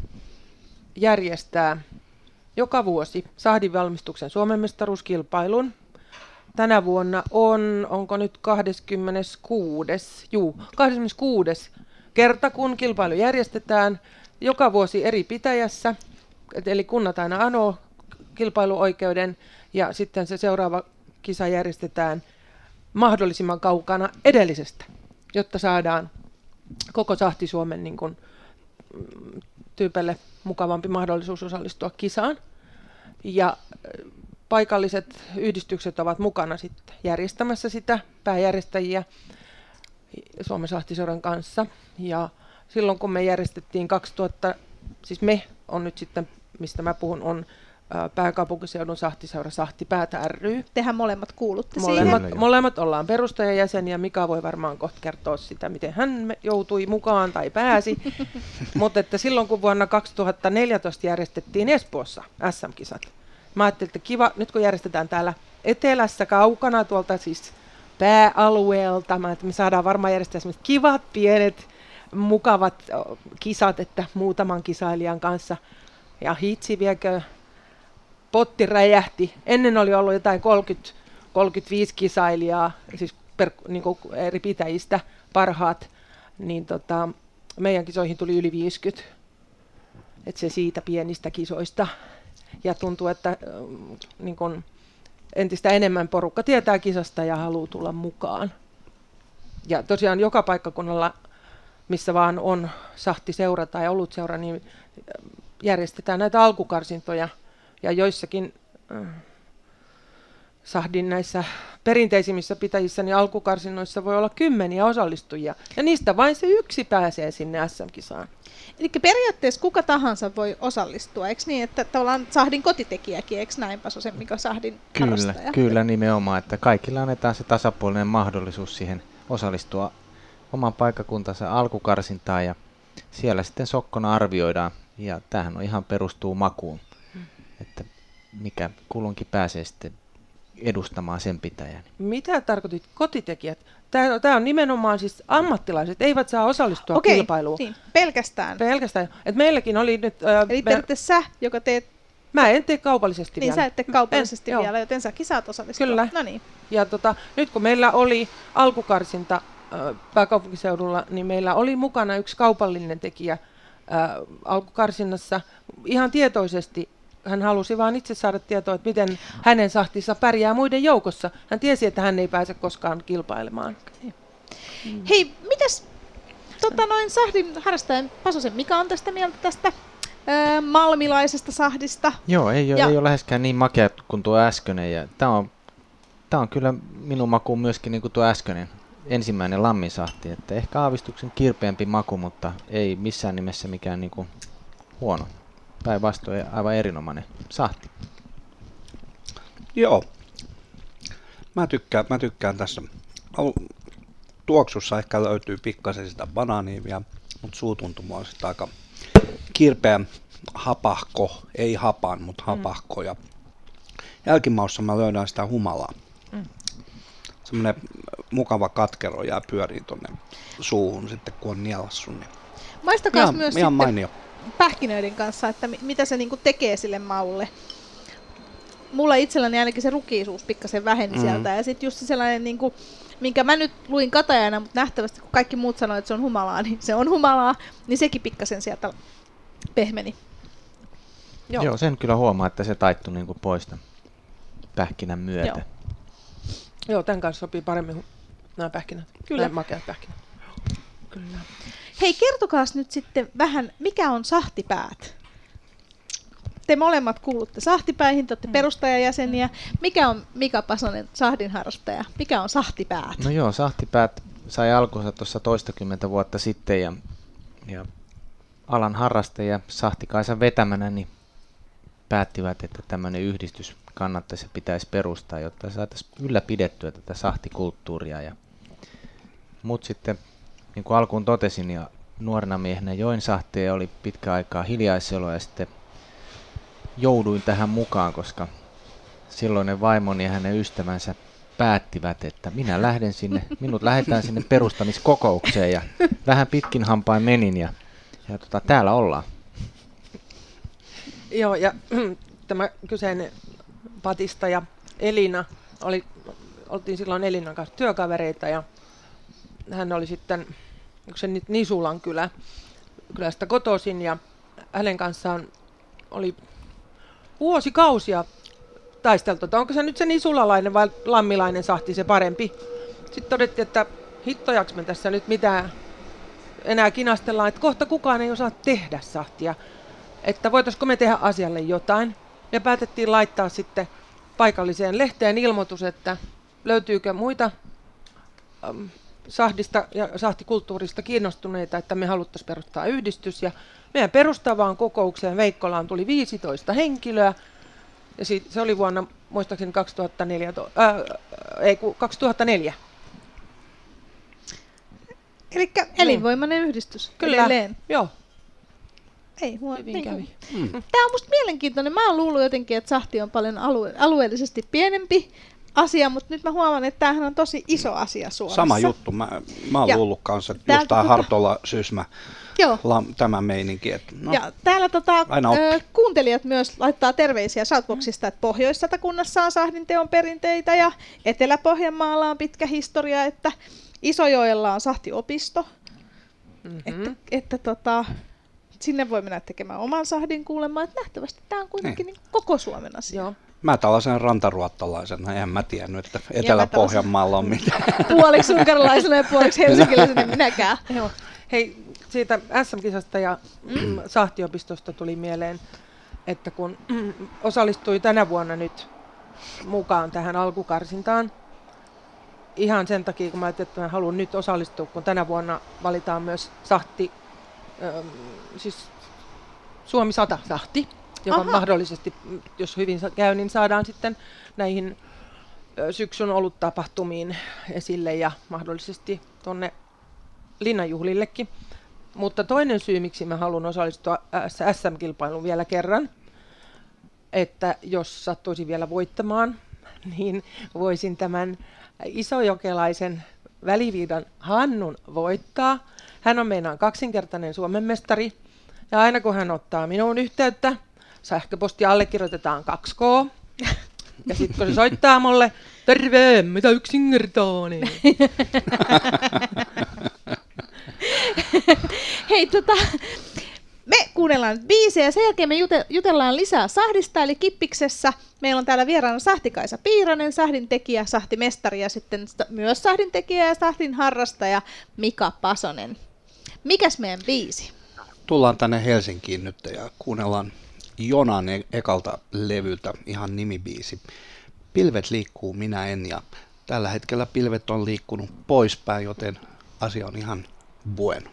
järjestää joka vuosi sahdin valmistuksen Suomen mestaruuskilpailun. Tänä vuonna on, onko nyt kahdeskymmeneskuudes, juu, kahdeskymmeneskuudes kerta, kun kilpailu järjestetään, joka vuosi eri pitäjässä, eli kunnat aina anoo kilpailuoikeuden, ja sitten se seuraava kisa järjestetään mahdollisimman kaukana edellisestä, jotta saadaan koko Sahti-Suomen niin kuin, tyypelle mukavampi mahdollisuus osallistua kisaan. Ja paikalliset yhdistykset ovat mukana sitten järjestämässä sitä, pääjärjestäjiä Suomen Sahtiseuran kanssa. Ja silloin kun me järjestettiin kaksituhatta, siis me on nyt sitten, mistä mä puhun, on Pääkaupunkiseudun Sahtiseura Sahtipäätä ry. Tehän molemmat kuulutte molemmat, siihen. Molemmat ollaan perustajajäseniä. Mika voi varmaan kohta kertoa sitä, miten hän joutui mukaan tai pääsi. Mutta että silloin kun vuonna kaksituhattaneljätoista järjestettiin Espoossa S M-kisat, mä ajattelin, että kiva, nyt kun järjestetään täällä etelässä kaukana tuolta siis pääalueelta, mä, että me saadaan varmaan järjestää sellaiset kivat, pienet, mukavat kisat, että muutaman kisailijan kanssa. Ja hitsi viekö, potti räjähti. Ennen oli ollut jotain kolmekymmentä kolmekymmentäviisi kisailijaa, siis per, niin kuin eri pitäjistä parhaat, niin tota, meidän kisoihin tuli yli viisikymmentä. Että se siitä pienistä kisoista. Ja tuntuu, että äh, niin kun entistä enemmän porukka tietää kisasta ja haluaa tulla mukaan. Ja tosiaan joka paikkakunnalla, missä vaan on sahtiseura tai olutseura, niin järjestetään näitä alkukarsintoja. Ja joissakin äh, sahdin näissä perinteisimmissä pitäjissä, niin alkukarsinnoissa voi olla kymmeniä osallistujia. Ja niistä vain se yksi pääsee sinne S M-kisaan. Eli periaatteessa kuka tahansa voi osallistua, eikö niin, että tavallaan sahdin kotitekijäkin, eikö näin Pasosen Mika sahdin Kyllä, harrastaja? kyllä nimenomaan, että kaikilla annetaan se tasapuolinen mahdollisuus siihen osallistua oman paikkakuntansa alkukarsintaan ja siellä sitten sokkona arvioidaan ja tämähän on ihan perustuu makuun, hmm. että mikä kulunkin pääsee sitten edustamaan sen pitäjän. Mitä tarkoitit kotitekijät? Tämä, tämä on nimenomaan siis ammattilaiset, eivät saa osallistua Okei, kilpailuun. Niin, pelkästään. Pelkästään. Et meilläkin oli nyt... Äh, Eli periaatteessa sä, joka teet... Mä en tee kaupallisesti niin, vielä. Niin, sä et tee kaupallisesti en, vielä, joo. Joten säkin saat osallistua. Kyllä. No niin. Ja tota, nyt kun meillä oli alkukarsinta äh, pääkaupunkiseudulla, niin meillä oli mukana yksi kaupallinen tekijä äh, alkukarsinnassa ihan tietoisesti. Hän halusi vaan itse saada tietoa, että miten hänen sahtinsa pärjää muiden joukossa. Hän tiesi, että hän ei pääse koskaan kilpailemaan. Okay. Mm. Hei, mitäs tota, noin sahdin harrastajan Pasosen Mika on tästä mieltä tästä ö, malmilaisesta sahdista? Joo, ei, ja... ole, ei ole läheskään niin makea kuin tuo äskeinen. Tämä on, on kyllä minun makuun myöskin niin kuin tuo äskeinen ensimmäinen lamminsahti. Että ehkä aavistuksen kirpeämpi maku, mutta ei missään nimessä mikään niin kuin huono. Päinvastoin aivan erinomainen sahti. Joo. Mä tykkään, mä tykkään tässä. Tuoksussa ehkä löytyy pikkasen sitä banaania vielä, mutta suutuntuma on sitten aika kirpeä hapahko, ei hapan, mutta hapahko. Mm. Ja jälkimaussa mä löydän sitä humalaa. Mm. Semmoinen mukava katkero jää pyörii tonne suuhun sitten, kun on nielassu. Niin maistakaa ihan, myös ihan sitten mainio. Pähkinöiden kanssa, että mi- mitä se niinku tekee sille maulle. Mulla itselläni ainakin se rukiisuus pikkasen väheni mm. sieltä. Ja sitten just sellainen, niinku, minkä mä nyt luin katajana, mutta nähtävästi kun kaikki muut sanoivat, että se on humalaa, niin se on humalaa, niin sekin pikkasen sieltä pehmeni. Joo, Joo sen kyllä huomaa, että se taittui niinku pois pähkinän myötä. Joo. Joo, tämän kanssa sopii paremmin nämä pähkinät. Kyllä. Nämä makeat pähkinät. Kyllä. Hei, kertokaas nyt sitten vähän, mikä on sahtipäät? Te molemmat kuulutte sahtipäihin, te olette mm. perustajajäseniä. Mikä on Mika Pasonen, sahdin harrastaja? Mikä on sahtipäät? No joo, sahtipäät sai alkunsa tuossa toistakymmentä vuotta sitten ja, ja alan harrastaja Sahtikaisa vetämänä niin päättivät, että tämmöinen yhdistys kannattaisi ja pitäisi perustaa, jotta saataisiin ylläpidettyä tätä sahtikulttuuria. Ja mut sitten, niin kuin alkuun totesin, ja nuorena miehenä join sahtia ja oli pitkä aikaa hiljaiselo ja sitten jouduin tähän mukaan, koska silloinen vaimoni ja hänen ystävänsä päättivät, että minä lähden sinne, minut lähdetään sinne perustamiskokoukseen ja vähän pitkin hampain menin ja, ja tota, täällä ollaan. Joo, ja tämä kyseinen Patista ja Elina, oli, oltiin silloin Elinan kanssa työkavereita ja hän oli sitten onko se nyt Nisulan kylä, kylästä kotoisin, ja hänen kanssaan oli vuosikausia taisteltu, että onko se nyt se nisulalainen vai lammilainen sahti se parempi. Sitten todettiin, että hittojaks me tässä nyt mitään enää kinastellaan, että kohta kukaan ei osaa tehdä sahtia, että voitaisiko me tehdä asialle jotain. Ja päätettiin laittaa sitten paikalliseen lehteen ilmoitus, että löytyykö muita äm, sahdista ja sahtikulttuurista kiinnostuneita, että me haluttaisiin perustaa yhdistys. Ja meidän perustavaan kokoukseen Veikkolaan tuli viisitoista henkilöä. Ja siitä, se oli vuonna muistaakseni kaksituhattaneljä. Ää, ei, kaksituhattaneljä. Eli elinvoimainen yhdistys. Kyllä, edelleen. joo. Ei, huo, Hyvin niin kävi. Mm. Tämä on musta mielenkiintoinen. Mä oon luullut jotenkin, että sahti on paljon alue- alueellisesti pienempi asia, mutta nyt mä huomaan, että tämähän on tosi iso asia Suomessa. Sama juttu. Mä, mä oon ja luullut kanssa, että just tää tota, Hartola, Sysmä, la, tämä meininki. Että no, ja täällä tota, ö, kuuntelijat myös laittaa terveisiä Shoutboxista, että Pohjois-Satakunnassa on sahdinteon perinteitä ja Etelä-Pohjanmaalla on pitkä historia, että Isojoella on sahtiopisto, mm-hmm. että, että tota, sinne voi mennä tekemään oman sahdin kuulemaan, että nähtävästi tämä on kuitenkin niin koko Suomen asia. Joo. Mä tällaisen rantaruottalaisena, en mä tiennyt, että Etelä-Pohjanmaalla on mitään. Puoliksi unkarilaisena ja puoliksi helsinkiläisenä minäkään. Joo. Hei, siitä S M-kisasta ja mm. sahtiopistosta tuli mieleen, että kun mm, osallistui tänä vuonna nyt mukaan tähän alkukarsintaan, ihan sen takia, kun mä ajattelin, että mä haluan nyt osallistua, kun tänä vuonna valitaan myös sahti, ähm, siis Suomi sata sahti, joka Aha. mahdollisesti, jos hyvin käy, niin saadaan sitten näihin syksyn oluttapahtumiin esille ja mahdollisesti tuonne linnanjuhlillekin. Mutta toinen syy, miksi mä haluan osallistua S M-kilpailuun vielä kerran, että jos sattuisin vielä voittamaan, niin voisin tämän isojokelaisen väliviidan Hannun voittaa. Hän on meinaan kaksinkertainen Suomen mestari. Ja aina kun hän ottaa minuun yhteyttä, sähköposti allekirjoitetaan kaksi K. Ja sitten kun se soittaa mulle, terve, mitä yksinkertainen. Hei, tota, me kuunnellaan biisejä ja sen jälkeen me jutellaan lisää sahdista, eli Kippiksessä. Meillä on täällä vieraana Sahtikaisa Piiranen, sahdintekijä, sahtimestari ja sitten myös sahdintekijä ja sahdin harrastaja Mika Pasonen. Mikäs meidän biisi? Tullaan tänne Helsinkiin nyt ja kuunnellaan Jonan ekalta levyltä ihan nimibiisi. Pilvet liikkuu, minä en, ja tällä hetkellä pilvet on liikkunut poispäin, joten asia on ihan bueno.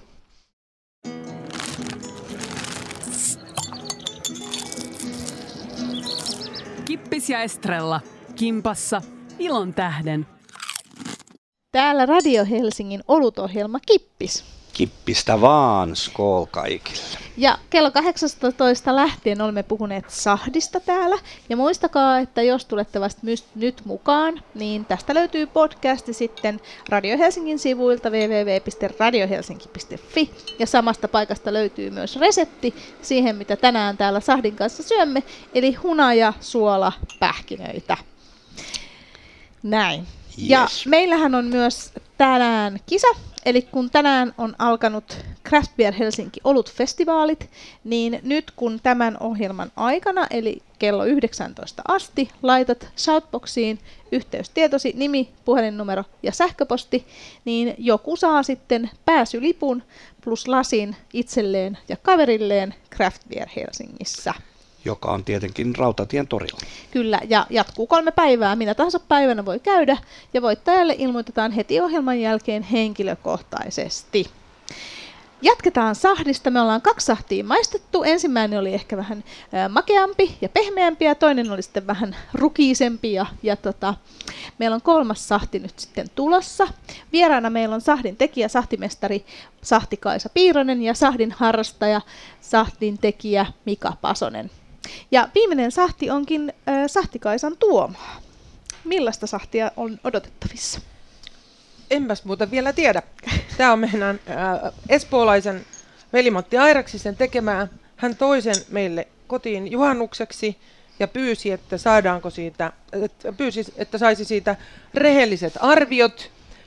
Kippis ja Estrella, kimpassa, ilon tähden. Täällä Radio Helsingin olutohjelma Kippis. Kippistä vaan, skol kaikille. Ja kello kahdeksastatoista lähtien olemme puhuneet sahdista täällä. Ja muistakaa, että jos tulette vasta nyt mukaan, niin tästä löytyy podcasti sitten Radio Helsingin sivuilta double-u double-u double-u piste radio helsinki piste fi. Ja samasta paikasta löytyy myös resepti siihen, mitä tänään täällä sahdin kanssa syömme. Eli hunaja, suola, pähkinöitä. Näin. Yes. Ja meillähän on myös tänään kisa. Eli kun tänään on alkanut Craft Beer Helsinki Olut-festivaalit, niin nyt kun tämän ohjelman aikana, eli kello yhdeksäntoista asti, laitat Shoutboxiin yhteystietosi, nimi, puhelinnumero ja sähköposti, niin joku saa sitten pääsylipun plus lasin itselleen ja kaverilleen Craft Beer Helsingissä. Joka on tietenkin Rautatien torilla. Kyllä, ja jatkuu kolme päivää. Minä tahansa päivänä voi käydä, ja voittajalle ilmoitetaan heti ohjelman jälkeen henkilökohtaisesti. Jatketaan sahdista. Me ollaan kaksi sahtia maistettu. Ensimmäinen oli ehkä vähän ä, makeampi ja pehmeämpi, ja toinen oli sitten vähän rukiisempi. Ja, ja tota, meillä on kolmas sahti nyt sitten tulossa. Vieraana meillä on sahdin tekijä, sahtimestari Sahtikaisa Piiranen ja sahdin harrastaja, sahdin tekijä Mika Pasonen. Ja viimeinen sahti onkin äh, Sahtikaisan tuomaa. Millaista sahtia on odotettavissa? Enpäs muuta vielä tiedä. Tämä on meidän äh, espoolaisen veli-Matti Airaksisen tekemää. Hän toi sen meille kotiin juhannukseksi ja pyysi, että saadaanko siitä, että, pyysi, että saisi siitä rehelliset arviot.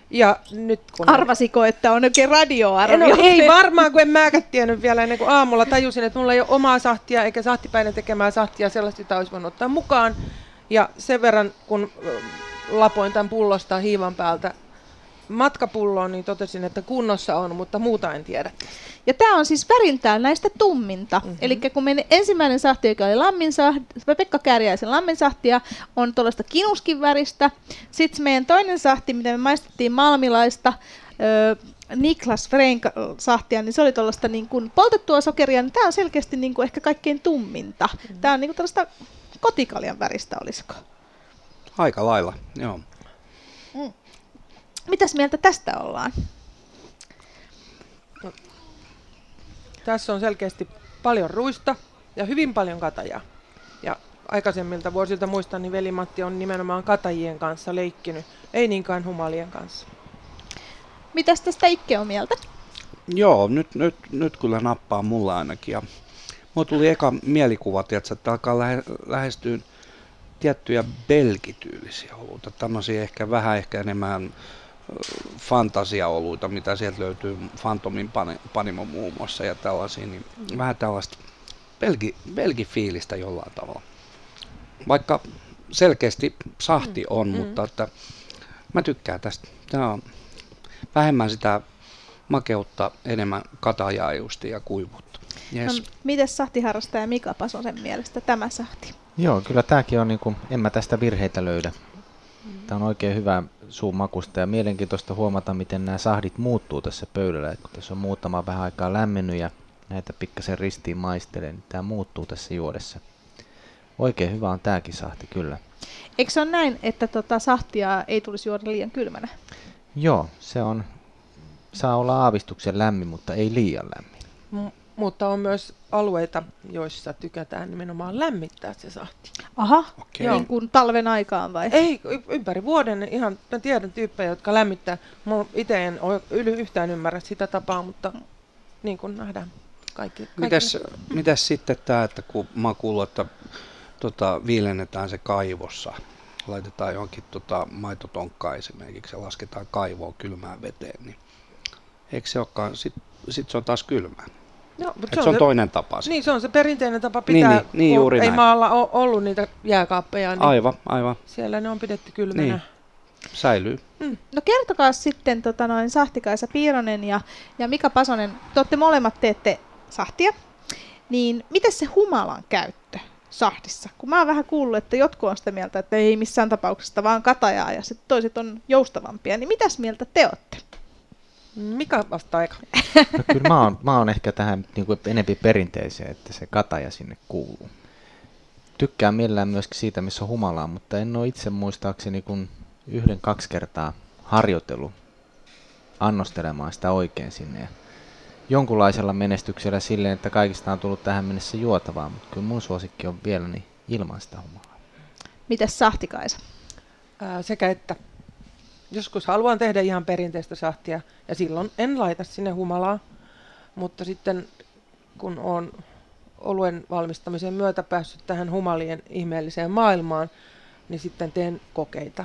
Ja nyt kun Arvasiko, että on oikein radioarvio? No, ei varmaan, kun en mäkään tiennyt vielä ennen kuin aamulla tajusin, että mulla ei ole omaa sahtia eikä sahtipäinen tekemää sahtia, sellaista jota olisi voinut ottaa mukaan. Ja sen verran, kun lapoin tämän pullosta hiivan päältä matkapulloon, niin totesin, että kunnossa on, mutta muuta en tiedä. Ja tämä on siis väriltään näistä tumminta. Mm-hmm. Eli kun meidän ensimmäinen sahti, joka oli lamminsahti, Pekka Kääriäisen lamminsahtia, on tuollaista kinuskin väristä. Sitten meidän toinen sahti, mitä me maistettiin malmilaista, öö, Niklas Frein sahtia, niin se oli tuollaista niin kuin poltettua sokeria. Niin tämä on selkeästi niin kuin ehkä kaikkein tumminta. Mm-hmm. Tämä on niin kuin tällaista kotikaljan väristä, olisiko? Aika lailla, joo. Mm. Mitäs mieltä tästä ollaan? No, tässä on selkeästi paljon ruista ja hyvin paljon katajaa. Ja aikaisemmilta vuosilta muistan, niin veli Matti on nimenomaan katajien kanssa leikkinyt, ei niinkään humalien kanssa. Mitäs tästä Ikke on mieltä? Joo, nyt, nyt, nyt kyllä nappaa mulla ainakin. Ja mulla tuli eka mielikuva, tiiätkö, että alkaa lähe, lähestyä tiettyjä belgityylisiä oluita. Tämmöisiä ehkä vähän ehkä enemmän fantasiaoluita, mitä sieltä löytyy Fantomin Panimo muun muassa ja tällaisia, niin mm. vähän tällaista belgi, belgifiilistä jollain tavalla. Vaikka selkeästi sahti on, mm. mutta että mä tykkään tästä. Tämä on vähemmän sitä makeutta, enemmän katajaa justi ja kuivuutta. Yes. No, mites sahtiharrastaja Mika Pasosen mielestä tämä sahti? Joo, kyllä tämäkin on, niin kuin, en mä tästä virheitä löydä. Tämä on oikein hyvä suumakusta ja mielenkiintoista huomata, miten nämä sahdit muuttuu tässä pöydällä. Et kun tässä on muutama vähän aikaa lämmennyt ja näitä pikkasen ristiin maistelee, niin tämä muuttuu tässä juodessa. Oikein hyvä on tämäkin sahti, kyllä. Eikö se ole näin, että tota sahtia ei tulisi juoda liian kylmänä? Joo, se on, saa olla aavistuksen lämmin, mutta ei liian lämmin. M- mutta on myös alueita, joissa tykätään nimenomaan lämmittää se sahti. Aha, okay. Niin kuin talven aikaan vai? Ei, ympäri vuoden. Ihan mä tiedän tyyppejä, jotka lämmittää. Mä itse en yhtään ymmärrä sitä tapaa, mutta niin kuin nähdään kaikki. kaikki. Mitäs, mitäs sitten tämä, että kun mä oon kuullut, että tota, viilennetään se kaivossa, laitetaan johonkin tota, maitotonkkaan esimerkiksi ja lasketaan kaivoon kylmään veteen, niin eikö se olekaan, sit, sit se on taas kylmää. No, mutta se, on se on se toinen tapa. Niin, se on se perinteinen tapa pitää, niin, niin, niin, juuri ei näin. maalla ole ollut niitä jääkaappeja, niin aivan, aivan. Siellä ne on pidetty kylmänä. Niin. Säilyy. Mm. No kertokaa sitten tota noin, Sahtikaisa Piironen ja, ja Mika Pasonen, te olette molemmat teette sahtia, niin miten se humalan käyttö sahdissa? Kun mä oon vähän kuullut, että jotkut on sitä mieltä, että ei missään tapauksessa vaan katajaa ja sitten toiset on joustavampia, niin mitäs mieltä te olette? Mikä vastaa aika? No, kyllä mä oon, mä oon ehkä tähän niin kuin enempi perinteiseen, että se kataja sinne kuuluu. Tykkään mielellään myöskin siitä, missä on humalaa, mutta en ole itse muistaakseni kun yhden kaksi kertaa harjoitellut annostelemaan sitä oikein sinne. Ja jonkunlaisella menestyksellä silleen, että kaikista on tullut tähän mennessä juotavaa, mutta kyllä mun suosikki on vielä niin ilman sitä humalaa. Mitäs Sahtikaisa? Ää, sekä että. Joskus haluan tehdä ihan perinteistä sahtia ja silloin en laita sinne humalaa, mutta sitten kun olen oluen valmistamisen myötä päässyt tähän humalien ihmeelliseen maailmaan, niin sitten teen kokeita.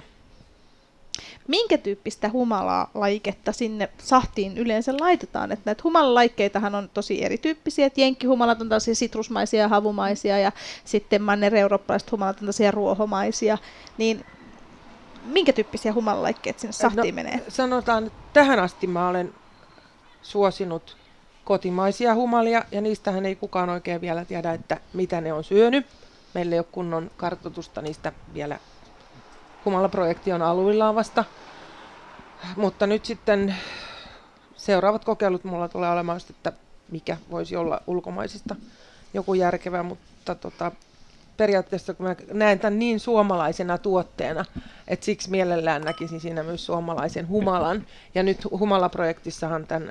Minkä tyyppistä humalalaiketta sinne sahtiin yleensä laitetaan? Että näitä humalalaikkeitahan on tosi erityyppisiä. Et jenkkihumalat on tällaisia sitrusmaisia ja havumaisia ja sitten manner-eurooppalaiset humalat on tällaisia ruohomaisia. Niin minkä tyyppisiä humalalaikkeet sinne sahtiin no, menee? Sanotaan, että tähän asti mä olen suosinut kotimaisia humalia, ja niistähän ei kukaan oikein vielä tiedä, että mitä ne on syönyt. Meillä ei ole kunnon kartoitusta niistä vielä. Humalaprojekti on aluillaan vasta. Mutta nyt sitten seuraavat kokeilut mulla tulee olemaan, että mikä voisi olla ulkomaisista joku järkevä, mutta tota, periaatteessa kun mä näen tämän niin suomalaisena tuotteena, että siksi mielellään näkisin siinä myös suomalaisen humalan. Ja nyt humalaprojektissahan tämän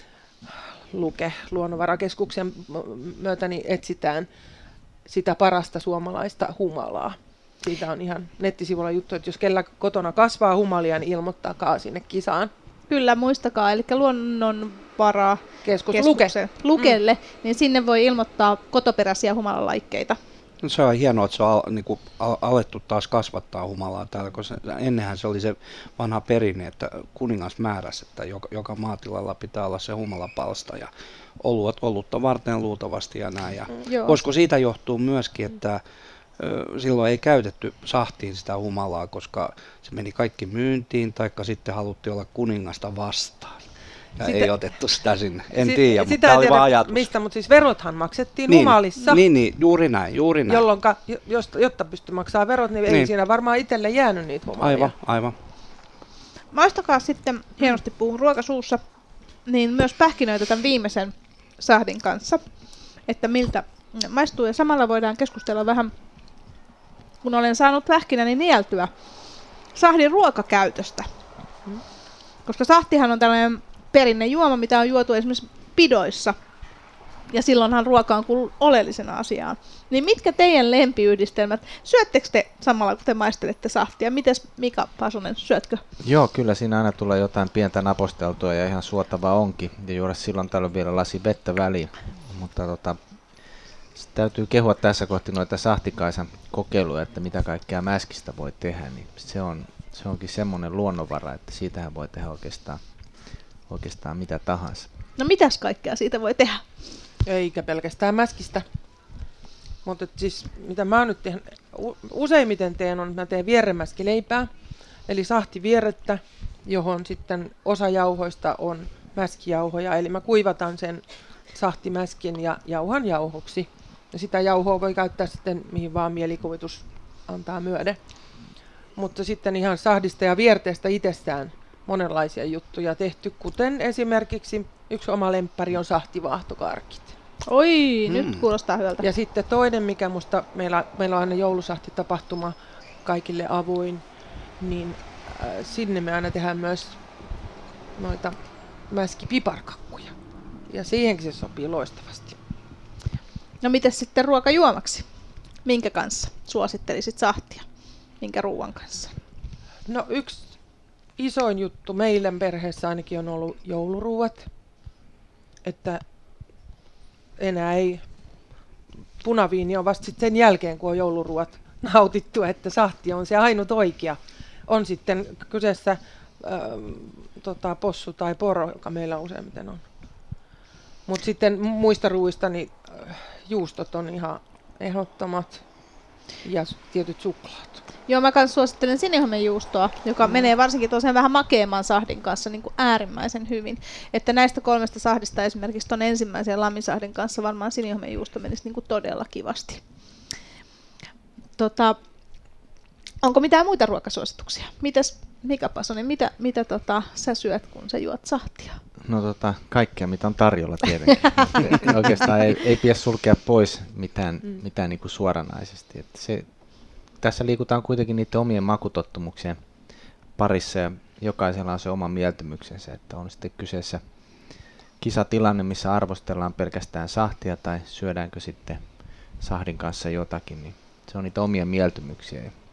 Luke Luonnonvarakeskuksen myötä niin etsitään sitä parasta suomalaista humalaa. Siitä on ihan nettisivulla juttu, että jos kellä kotona kasvaa humalia, niin ilmoittakaa sinne kisaan. Kyllä, muistakaa, eli Luonnonvara Keskus Luke. Lukelle, mm. niin sinne voi ilmoittaa kotoperäisiä humalalaikkeita. No se on hienoa, että se on al, niin kuin, al, alettu taas kasvattaa humalaa täällä, koska ennenhän se oli se vanha perinne, että kuningas määräsi, että joka, joka maatilalla pitää olla se humalapalsta ja olut, olutta varten luultavasti ja näin. Ja voisiko siitä johtuu myöskin, että ö, silloin ei käytetty sahtiin sitä humalaa, koska se meni kaikki myyntiin, taikka sitten haluttiin olla kuningasta vastaan. Ja sitä, ei otettu sitä sinne. En sit, tiedä, mutta tämä oli vaan ajatus. Mistä, mutta siis verothan maksettiin niin, humalissa. Niin, niin, juuri näin, juuri näin. Jolloinka, jotta pystyi maksamaan verot, niin, niin ei siinä varmaan itselle jäänyt niitä humalia. Aivan, aivan. Maistakaa sitten, hienosti puhun ruokasuussa, niin myös pähkinöitä tämän viimeisen sahdin kanssa, että miltä maistuu. Ja samalla voidaan keskustella vähän, kun olen saanut pähkinäni nieltyä, sahdin ruokakäytöstä. Hmm. Koska sahtihan on tällainen perinnejuoma, mitä on juotu esimerkiksi pidoissa. Ja silloinhan ruoka on kuullut oleellisena asiaan. Niin mitkä teidän lempiyhdistelmät? Syöttekö te samalla, kun te maistelette sahtia? Mites Mika Pasonen, syötkö? Joo, kyllä siinä aina tulee jotain pientä naposteltua ja ihan suotavaa onkin. Ja juoda silloin tällöin vielä lasi vettä väliin. Mutta tota, täytyy kehua tässä kohti noita Sahtikaisan kokeiluja, että mitä kaikkea mäskistä voi tehdä. Niin se, on, se onkin semmoinen luonnonvara, että siitähän voi tehdä oikeastaan, oikeastaan mitä tahansa. No mitäs kaikkea siitä voi tehdä? Eikä pelkästään mäskistä. Mutta siis mitä mä nyt teen, useimmiten teen on, että mä teen vieremäskileipää, eli sahtivierettä, johon sitten osa jauhoista on mäskijauhoja, eli mä kuivatan sen sahtimäskin ja jauhan jauhoksi. Ja sitä jauhoa voi käyttää sitten mihin vaan mielikuvitus antaa myöden. Mutta sitten ihan sahdista ja vierteestä itsestään monenlaisia juttuja tehty, kuten esimerkiksi yksi oma lemppari on sahtivaahtokarkit. Oi, mm. nyt kuulostaa hyvältä. Ja sitten toinen, mikä musta, meillä, meillä on aina joulusahtitapahtuma kaikille avoin, niin äh, sinne me aina tehdään myös noita mäskipiparkakkuja. Ja siihenkin se sopii loistavasti. No mites sitten ruokajuomaksi? Minkä kanssa suosittelisit sahtia? Minkä ruoan kanssa? No yksi isoin juttu meidän perheessä ainakin on ollut jouluruuat. Että enää ei, punaviini on vasta sitten sen jälkeen, kun on jouluruuat nautittu, että sahti on se ainut oikea. On sitten kyseessä ähm, tota, possu tai poro, joka meillä useimmiten on. Mutta sitten muista ruuista niin äh, juustot on ihan ehdottomat ja tietyt suklaat. Joo, mä kanssa suosittelen sinihomenjuustoa, joka mm. menee varsinkin tosiaan vähän makeamman sahdin kanssa niin kuin äärimmäisen hyvin. Että näistä kolmesta sahdista esimerkiksi ton ensimmäisen lammisahdin kanssa varmaan sinihomenjuusto menisi niin kuin todella kivasti. Tota, onko mitään muita ruokasuosituksia? Mitäs Mika Pasonen, mitä, mitä tota, sä syöt, kun sä juot sahtia? No tota, kaikkea, mitä on tarjolla tietenkin. Oikeastaan ei, ei pidä sulkea pois mitään, mm. mitään niin kuin suoranaisesti. Että se, tässä liikutaan kuitenkin niiden omien makutottumuksien parissa ja jokaisella on se oma mieltymyksensä, että on sitten kyseessä kisatilanne, missä arvostellaan pelkästään sahtia tai syödäänkö sitten sahdin kanssa jotakin, niin se on niitä omia mieltymyksiä. Ja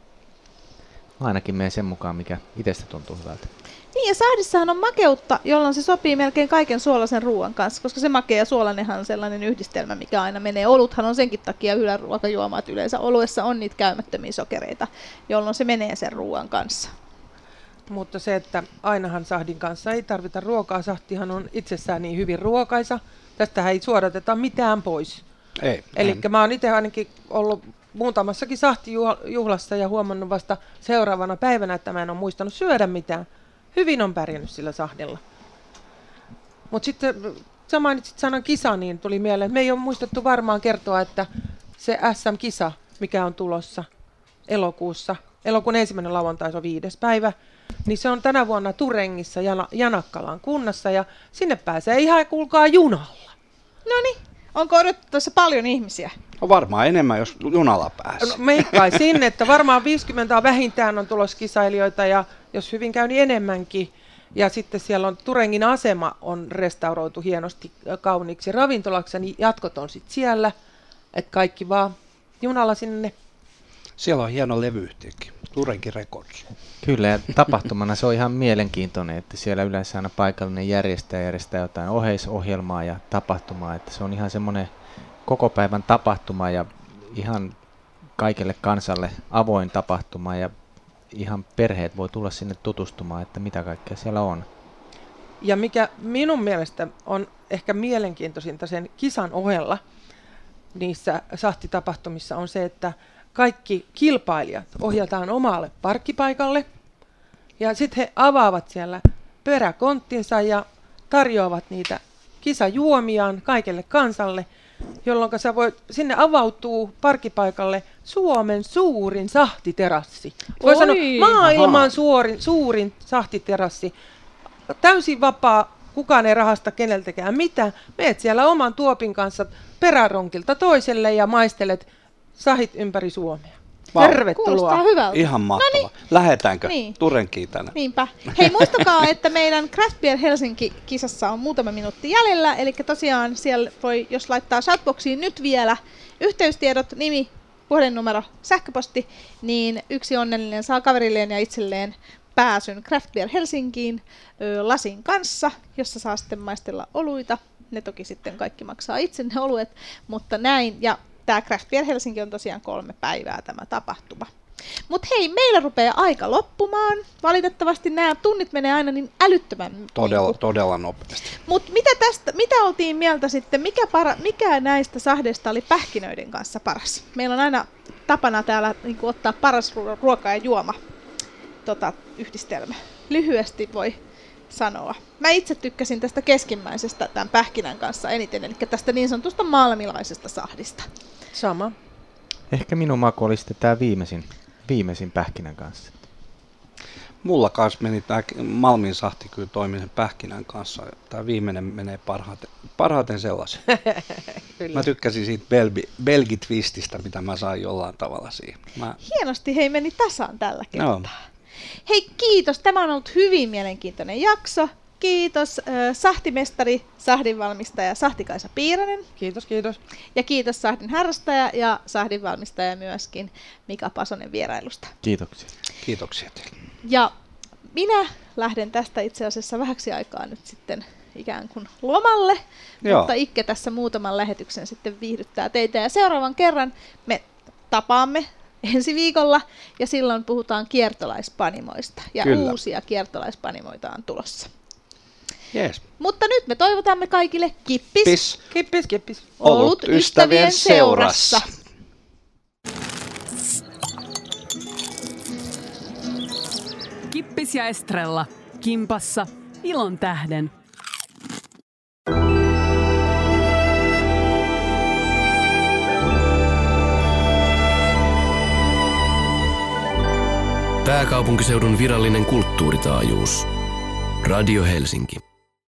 ainakin menen sen mukaan, mikä itsestä tuntuu hyvältä. Niin ja sahdissahan on makeutta, jolloin se sopii melkein kaiken suolaisen ruoan kanssa, koska se makea ja suolainenhan on sellainen yhdistelmä, mikä aina menee. Oluthan on senkin takia yläruokajuoma, että yleensä oluessa on niitä käymättömiä sokereita, jolloin se menee sen ruoan kanssa. Mutta se, että ainahan sahdin kanssa ei tarvita ruokaa, sahtihan on itsessään niin hyvin ruokaisa, tästähän ei suodateta mitään pois. Ei. Eli mä oon itse ainakin ollut muutamassakin sahtijuhlassa ja huomannut vasta seuraavana päivänä, että mä en ole muistanut syödä mitään. Hyvin on pärjännyt sillä sahdilla. Mutta sitten sä mainitsit sanan kisa, niin tuli mieleen, että me ei ole muistettu varmaan kertoa, että se S M-kisa, mikä on tulossa elokuussa, elokuun ensimmäinen lauantai, se on viides päivä, niin se on tänä vuonna Turengissa Jana- Janakkalan kunnassa ja sinne pääsee ihan kuulkaa junalla. Noniin, onko odotettavassa paljon ihmisiä? No varmaan enemmän, jos junalla pääsee. No, meikkaisin, että varmaan viisikymmentä vähintään on tulossa kisailijoita ja jos hyvin käy, niin enemmänkin. Ja sitten siellä on Turengin asema on restauroitu hienosti kauniiksi ravintolaksi, niin jatkot on sitten siellä, että kaikki vaan junalla sinne. Siellä on hieno levyyhtiökin, Turenkin Records. Kyllä, ja tapahtumana se on ihan mielenkiintoinen, että siellä yleensä aina paikallinen järjestäjä järjestää jotain oheisohjelmaa ja tapahtumaa, että se on ihan semmoinen koko päivän tapahtuma ja ihan kaikelle kansalle avoin tapahtuma ja ihan perheet voi tulla sinne tutustumaan, että mitä kaikkea siellä on. Ja mikä minun mielestä on ehkä mielenkiintoisinta sen kisan ohella niissä sahtitapahtumissa on se, että kaikki kilpailijat ohjataan omalle parkkipaikalle ja sitten he avaavat siellä peräkonttinsa ja tarjoavat niitä kisajuomiaan kaikelle kansalle, jolloin sä voit, sinne avautuu parkkipaikalle Suomen suurin sahtiterassi. Voi Oi. sanoa maailman suurin, suurin sahtiterassi. Täysin vapaa, kukaan ei rahasta keneltäkään mitään. Meet siellä oman tuopin kanssa peräronkilta toiselle ja maistelet sahit ympäri Suomea. Vau. Tervetuloa. Kuulostaa hyvältä. Ihan mahtavaa. Noniin. Lähetäänkö? Niin. Turen kiitänä. Niinpä. Hei, muistakaa, että meidän Craft Beer Helsinki-kisassa on muutama minuutti jäljellä, eli tosiaan siellä voi, jos laittaa shoutboxiin nyt vielä yhteystiedot, nimi, puhelinnumero, sähköposti, niin yksi onnellinen saa kaverilleen ja itselleen pääsyn Craft Beer Helsinkiin ö, lasin kanssa, jossa saa sitten maistella oluita. Ne toki sitten kaikki maksaa itse ne oluet, mutta näin. Ja tämä Craft Beer Helsinki on tosiaan kolme päivää tämä tapahtuma. Mutta hei, meillä rupeaa aika loppumaan. Valitettavasti nämä tunnit menee aina niin älyttömän. Todella, Niin todella nopeasti. Mutta mitä tästä, mitä oltiin mieltä sitten, mikä, para, mikä näistä sahdeista oli pähkinöiden kanssa paras? Meillä on aina tapana täällä niin ottaa paras ruoka ja juoma tota, yhdistelmä. Lyhyesti voi sanoa. Mä itse tykkäsin tästä keskimmäisestä tämän pähkinän kanssa eniten, eli tästä niin sanotusta malmilaisesta sahdista. Sama. Ehkä minun maku oli sitten tämä viimeisin, viimeisin pähkinän kanssa. Mulla kanssa meni tämä Malmin sahti kyllä toimi sen pähkinän kanssa. Tämä viimeinen menee parhaiten, parhaiten sellaisen. Mä tykkäsin siitä belgi, belgitvististä, mitä mä sain jollain tavalla siihen. Mä... Hienosti, hei, meni tasaan tällä kertaa. No. Hei, kiitos. Tämä on ollut hyvin mielenkiintoinen jakso. Kiitos äh, sahtimestari, sahdinvalmistaja Sahti-Kaisa Piiranen. Kiitos, kiitos. Ja kiitos sahdin harrastaja ja sahdinvalmistaja myöskin Mika Pasonen vierailusta. Kiitoksia. Kiitoksia teille. Ja minä lähden tästä itse asiassa vähäksi aikaa nyt sitten ikään kuin lomalle, Joo. mutta Ikke tässä muutaman lähetyksen sitten viihdyttää teitä. Ja seuraavan kerran me tapaamme ensi viikolla ja silloin puhutaan kiertolaispanimoista ja Kyllä. uusia kiertolaispanimoita on tulossa. Jees. Mutta nyt me toivotamme kaikille kippis, Pis. Kippis, kippis. olut ystävien seurassa. Kippis ja Estrella. Kimpassa. Ilon tähden. Pääkaupunkiseudun virallinen kulttuuritaajuus. Radio Helsinki.